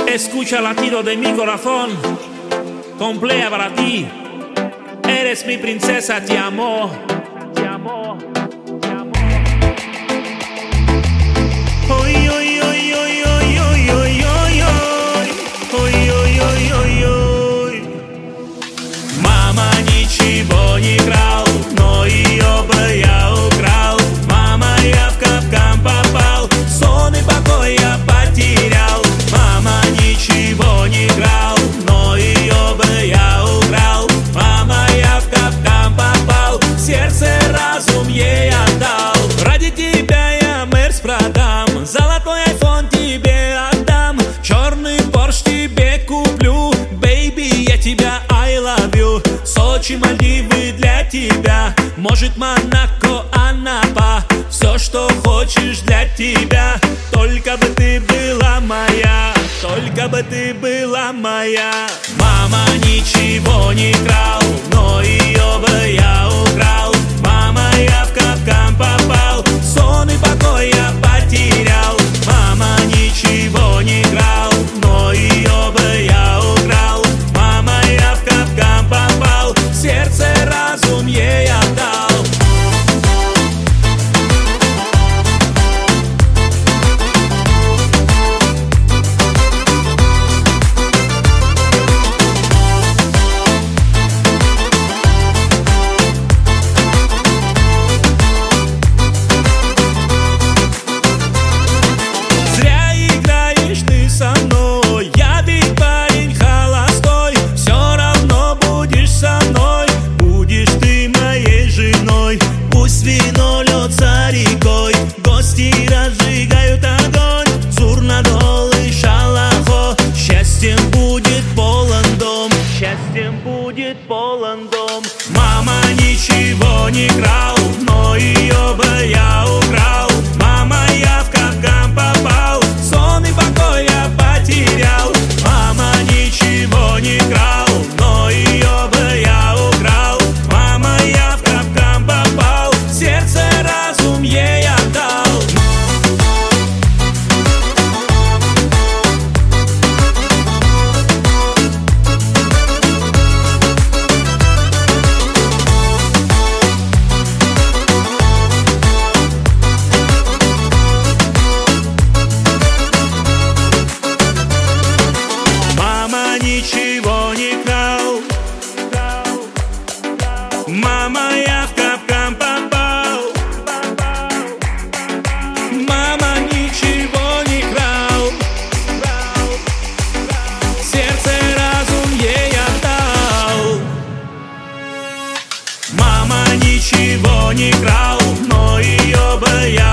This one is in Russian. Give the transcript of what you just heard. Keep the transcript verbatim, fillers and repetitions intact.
Escucha el latido de mi corazón, completa para ti. Eres mi princesa, te amo, te amo, te amo. Oi, oi, oi, oi, oi, oi, oi, oi, oi, oi, ой, ой, ой. Мама ничего не крал, но ее бы я украл. Мама, я в капкан попал, сон и покой я потерял. Мама ничего не крал, но ее бы я украл. Мама, я в капкан попал, сердце, разум ей отдал. Ради тебя я Мерс продам, золотой айфон тебе отдам, черный Порш тебе куплю. Бэйби, я тебя I love you. Сочи, Мальдивы для тебя, может Монако, Анапа. Все, что хочешь для тебя, только бы ты была моя, только бы ты была моя. Мама ничего не крал, но ее бы я украл. Мама, я в капкан попал, сон и покой я потерял. Мама ничего не крал, но ее бы я украл. Мама, я в капкан попал, сердце, разум ей отдал. Вино льется рекой, гости разжигают огонь. Зурнадол и шалахо, счастьем будет полон дом, счастьем будет полон дом. Мама ничего не крал, но ее бы я украл. Мама, я в капкан попал, сон и покой я потерял. Мама ничего не крал, но ее бы я украл. Мама, я в капкан попал, сердце, разум ей отдал. Мама ничего не крал, мама, я в капкан попал. Мама ничего не крал, сердце, разум ей отдал. Мама ничего не крал, но ее бы я